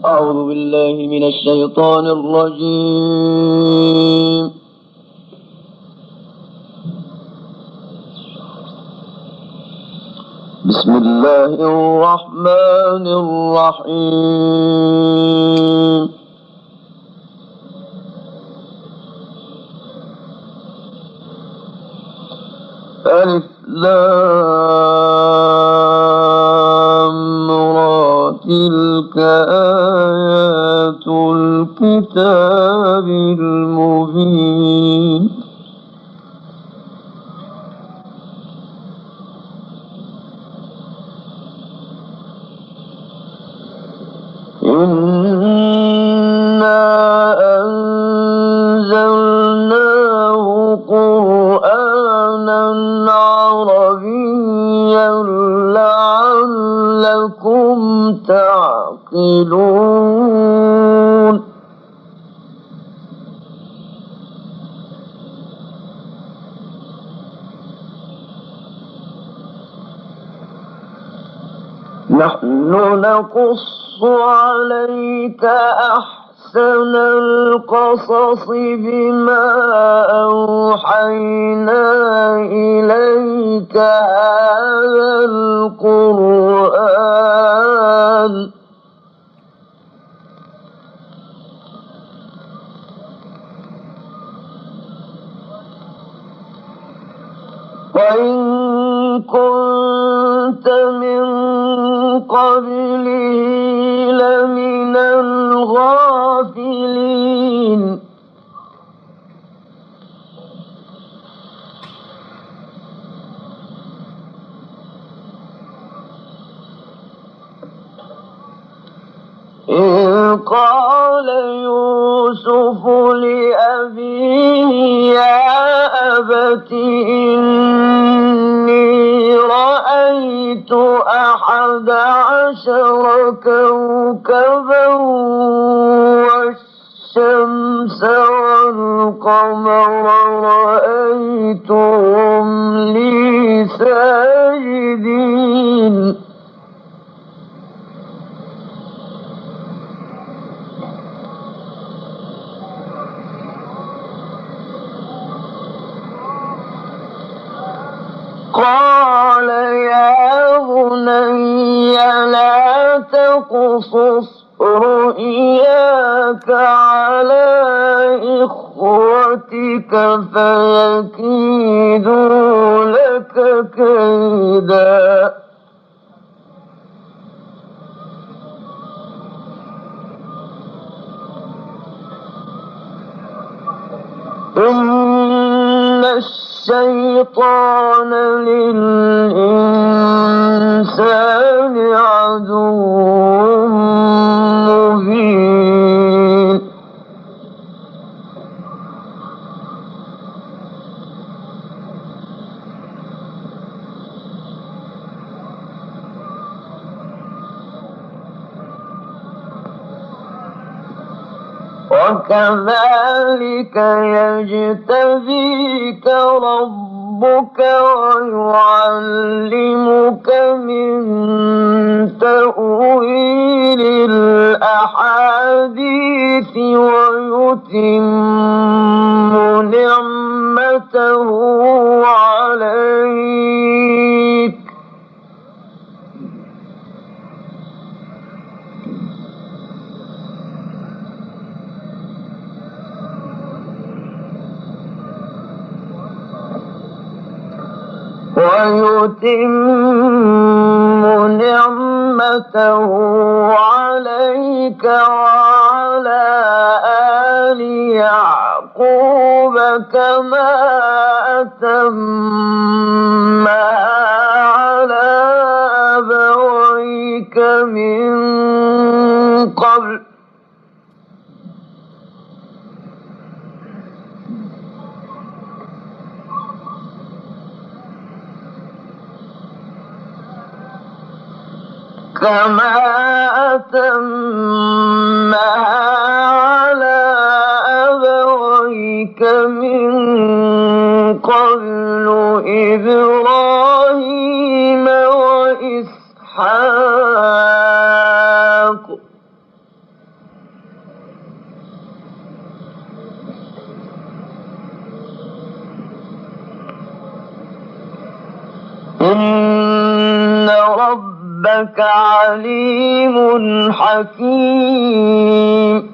أعوذ بالله من الشيطان الرجيم. بسم الله الرحمن الرحيم. ألف لام را تلك آيات الكتاب المبين. إنا أنزلناه قرآنا عربيا لعلكم تعقلون. نحن نقص عليك أحسن القصص بما أوحينا إليك هذا القرآن وإن كنت من قبله لمن الغافلين. إذ قال يوسف لأبيه يا أبت إني رأيت 11 كوكبا والشمس والقمر رأيتهم لي ساجدين. قال يا بني لا تقصص رؤياك على إخوتك فيكيدوا لك كيدا. إن الشيطان للإنسان عدو مبين. وكذلك يجتبيك ربك ويعلمك من تأويل الأحاديث ويتم نعمته عليك وعلى آل يعقوب كما أتمها على أبويك من قبل كما أتمها على أبويك من قبل إبراهيم وإسحاق إنك عليم حكيم.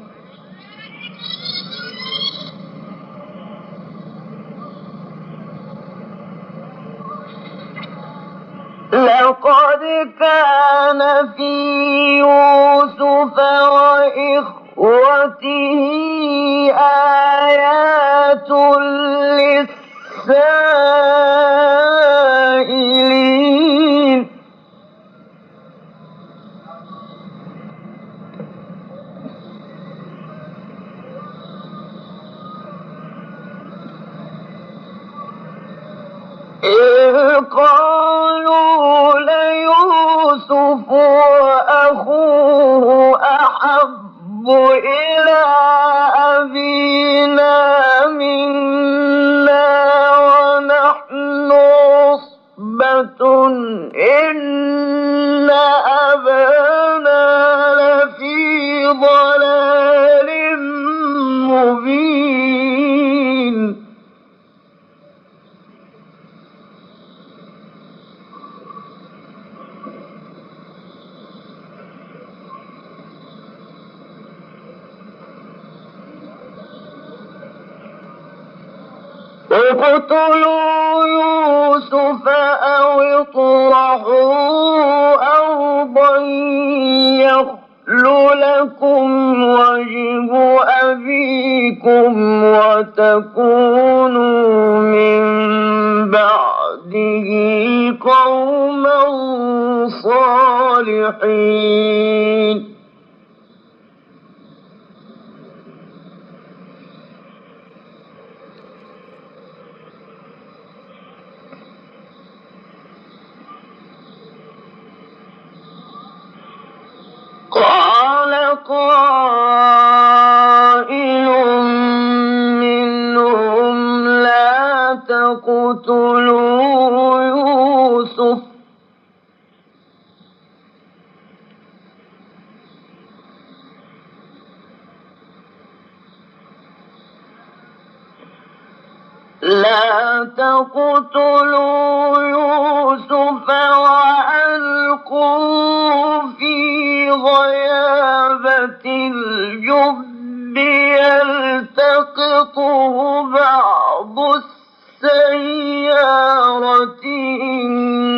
لقد كان في يوسف وإخوته آيات للسائلين. إذ قالوا ليوسف وأخوه أحب إلى أبينا منا ونحن عصبة إن أبانا لفي ضلال مبين. اقتلوا يوسف أو اطرحوه أرضا يخل لكم وجه أبيكم وتكونوا من بعده قوما صالحين. قال قائل منهم لا تقتلوا يوسف وألقوه في غيابة الجب يلتقطه بعض السيارة إن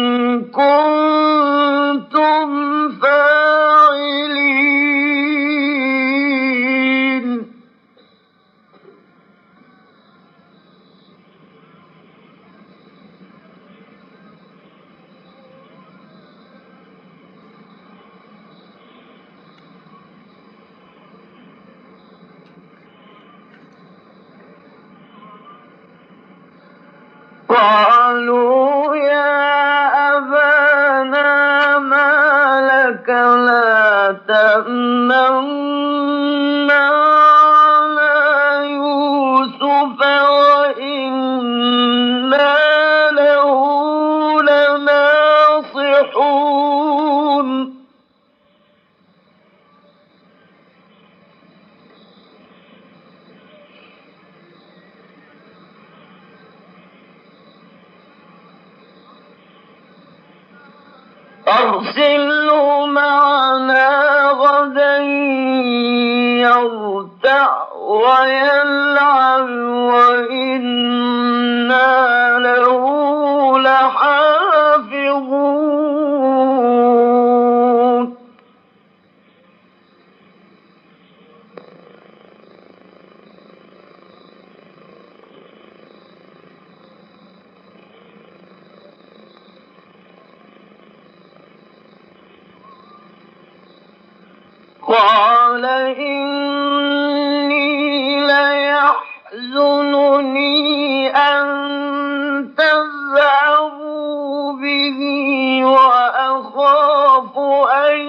كنتم فاعلين. قالوا يا أبانا ما لك لا تأمنا على يوسف وإنا له لناصحون. أرسله معنا غدا يرتع ويلعب وإنا له لحافظون. قال إني ليحزنني أن تذهبوا به وأخاف أن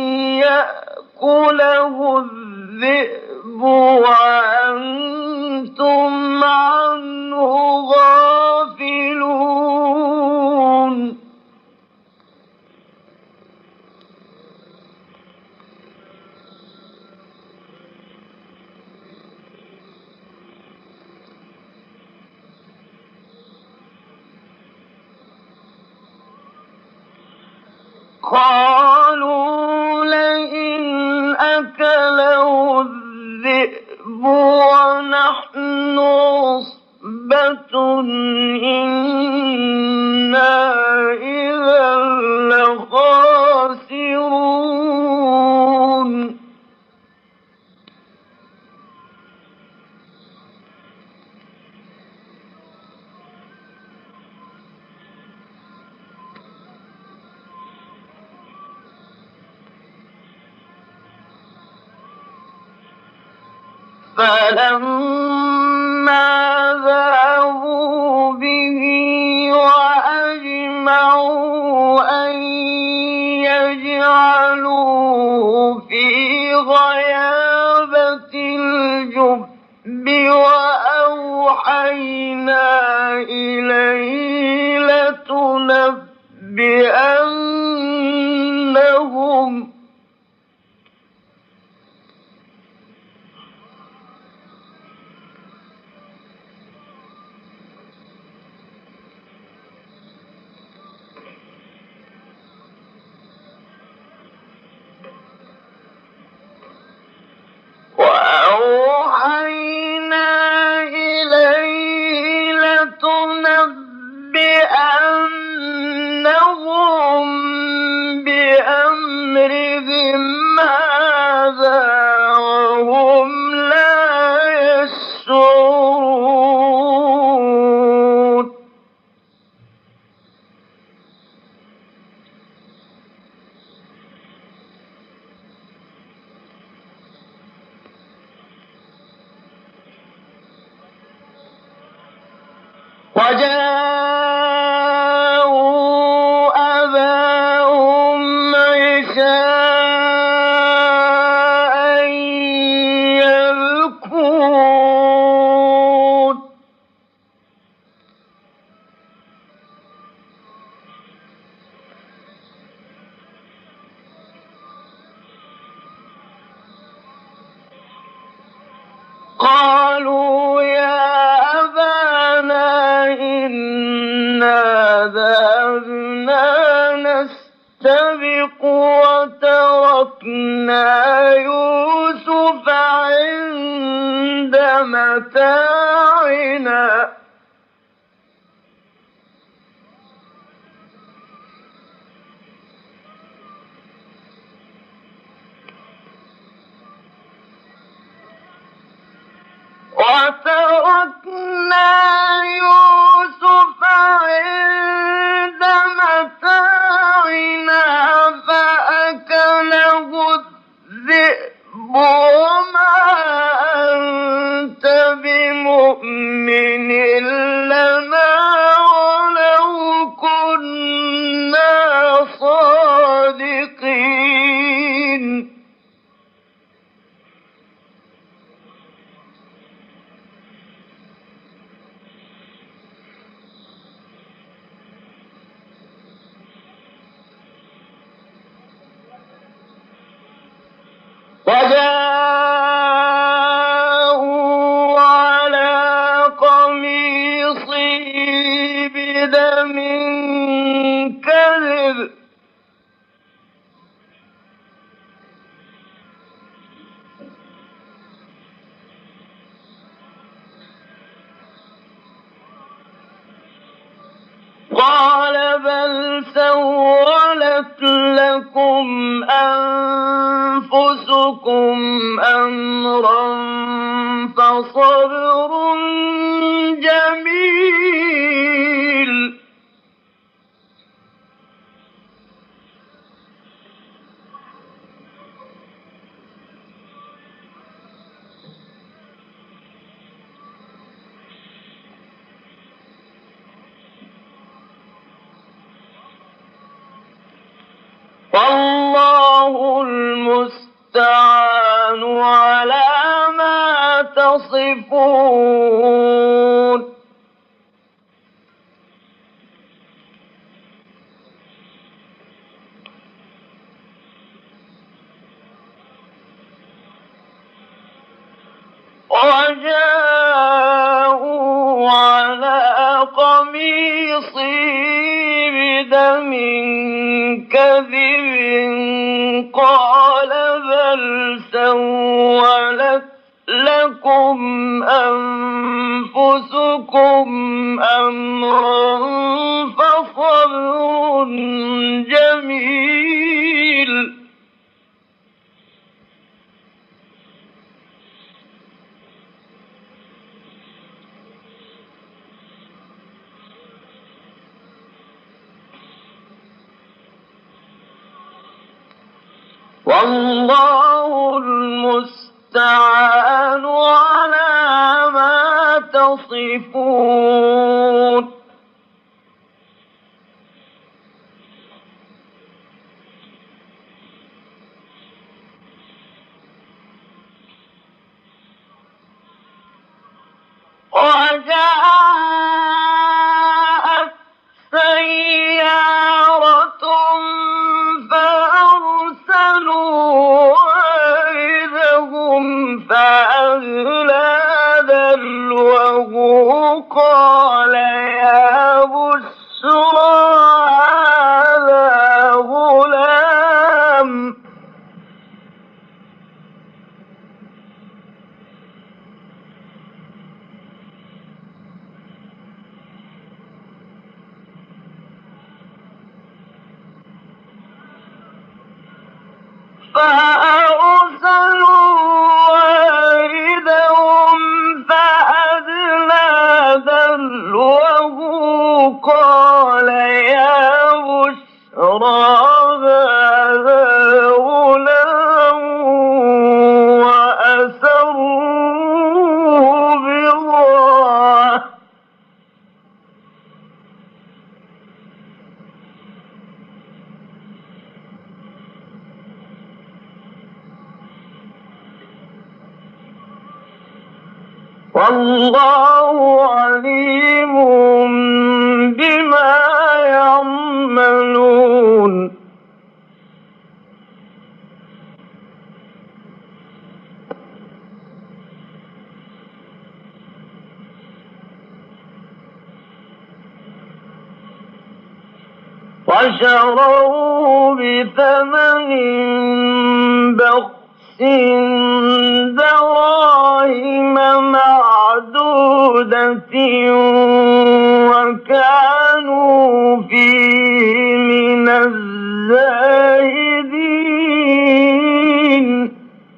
يأكله الذئب وأنتم عنه غافلون. قال أكله الذئب ونحن عصبة إنا إذا لخاسرون فلما ذهبوا به وأجمعوا أن يجعلوه في غيابة الجب وأوحينا إليه لتنبئنهم بأمرهم هذا وهم لا يشعرون وجاءوا أباهم عشاء يبكون قالوا يا أبانا إنا ذهبنا نستبق وتركنا يوسف عند متاعنا فأكله الذئب وما أنت بمؤمن لنا ولو كنا صادقين وجاءوا على قميصه بدم كذب قال بل سولت لكم أنفسكم أمرا فصبر جميل والله المستعان على ما تصفون وجاءوا على قميصه بدم كذب قال بل لكم أنفسكم أمرا فصبر جميل. والله المستعان على ما تصفون. وجاءت سيارة فأرسلوا واردهم فأدلى دلوه قال يا بشرى هذا غلام. فأرسلوا واردهم فأدلى دلوه قال يا بشرى هذا غلام وأسروه بضاعة. والله عليم بما يعملون. وشروه بثمن بخس دراهم معدودة وكانوا فيه من الزاهدين.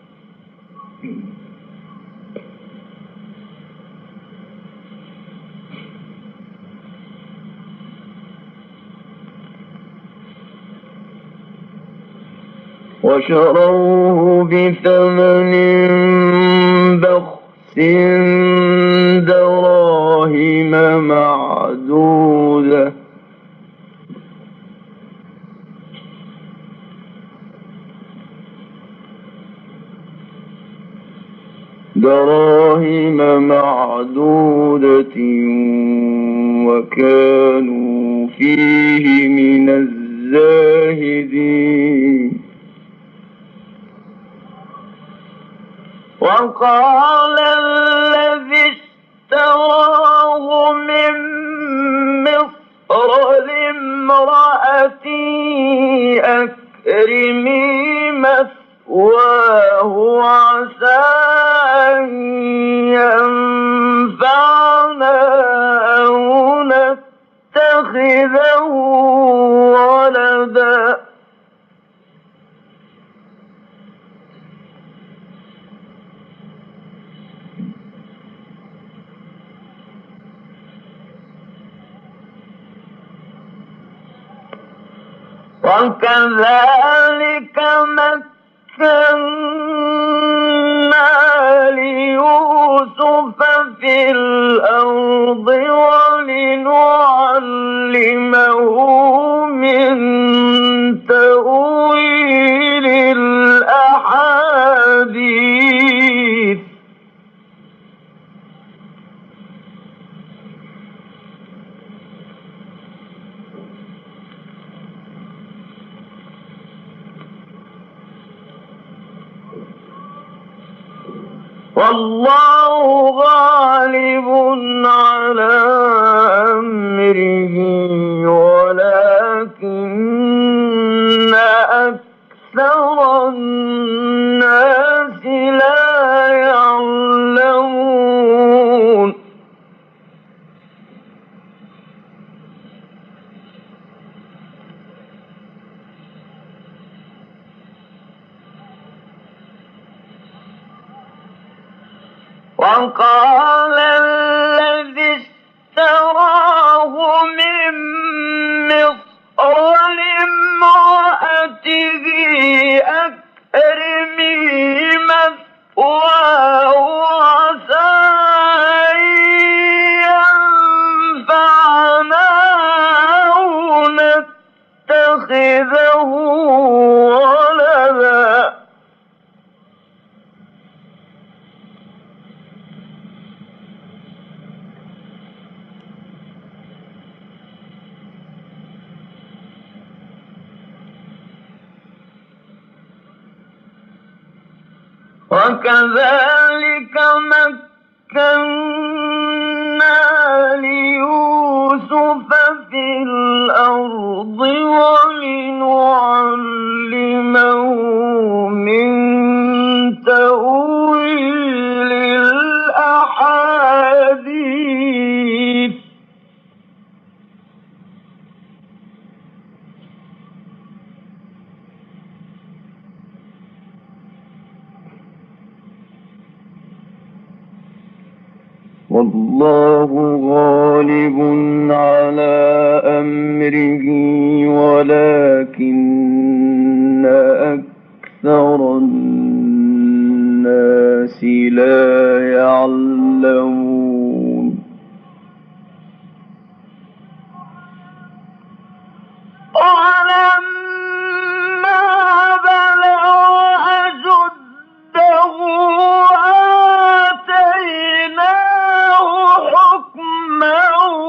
وشروه بثمن بخس دراهم معدودة وكانوا فيه من الزاهدين. وقال الذي اشتراه من مصر لامرأته أكرمي مثواه عسى أن ينفعنا أو نتخذه ولدا. وكذلك مكنا ليوسف في الأرض ولنعلمه من تأويل الأحاديث. والله غالب على أمره ولكن أكثر الناس لا يعلمون. وقال الذي اشتراه من مصر لامرأته أكرمي مثواه عسى أن ينفعنا أو نتخذه ولدا وكذلك مكنا ليوسف في الأرض ولنعلمه من تأويل الأحاديث والله غالب على أمره ولكن أكثر الناس لا يعلمون ولما بلغ أشده آتيناه حكما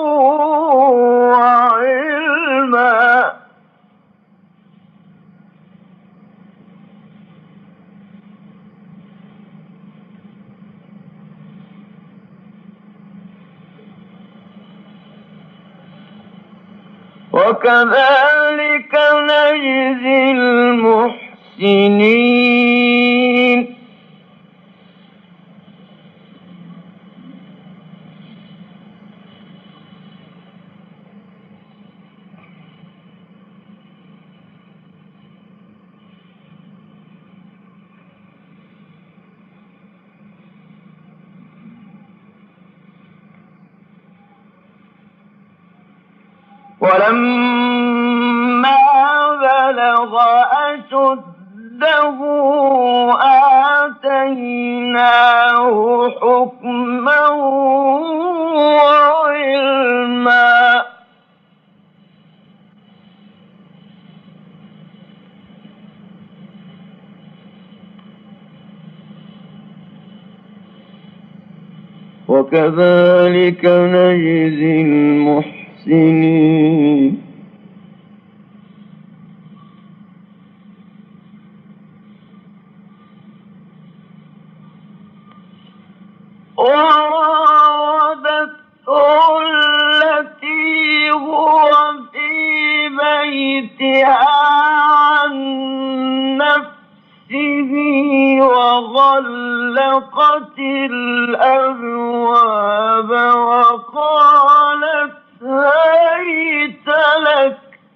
وعلما وكذلك نجزي المحسنين ولما بلغ أشده آتيناه حكما وعلما وكذلك نجزي المحسنين وراودته التي هو في بيتها عن نفسه وغلقت الأبواب وقالت هيت لك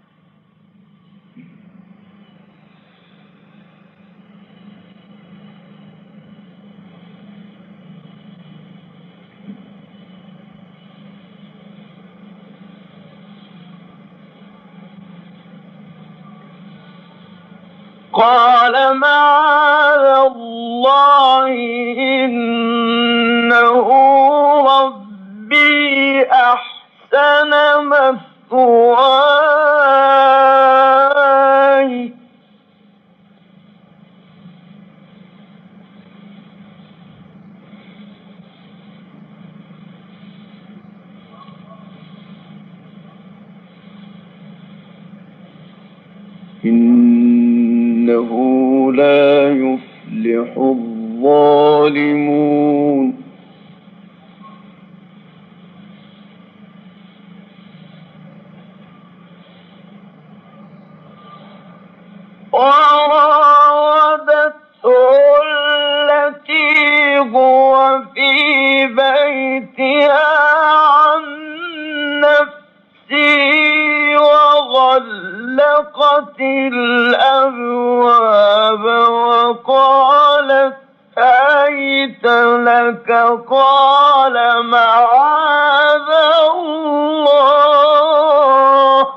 قال معاذ الله إنه ربي أحسن مثواي إنه لا يفلح الظالمون وراودته التي هو في بيتها عن نفسه وغلقت الأبواب وقالت هيت لك قال معاذ الله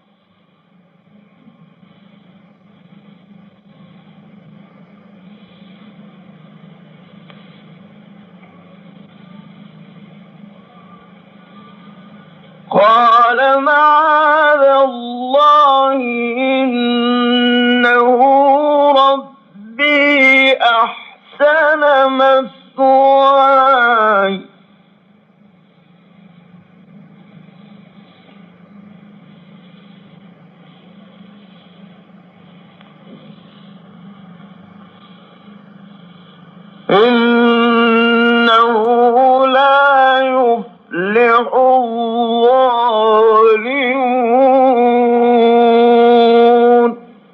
إنه ربي أحسن مثواي إنه لا يفلح الظالمون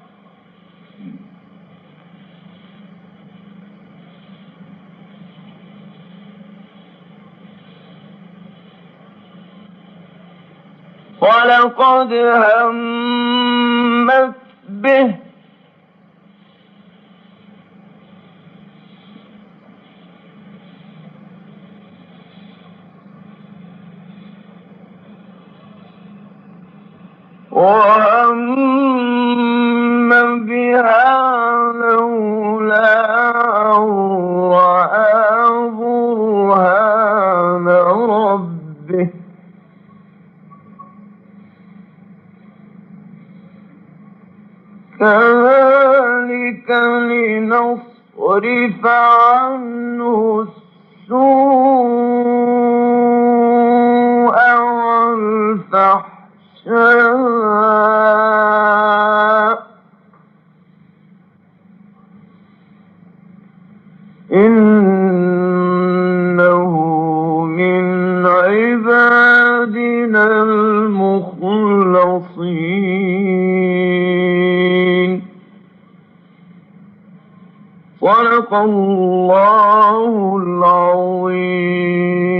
ولقد همت به وهم بها لولا أن رأى برهان ربه كذلك لنصرف عنه السوء والفحشاء إنه من عبادنا المخلصين صدق الله العظيم.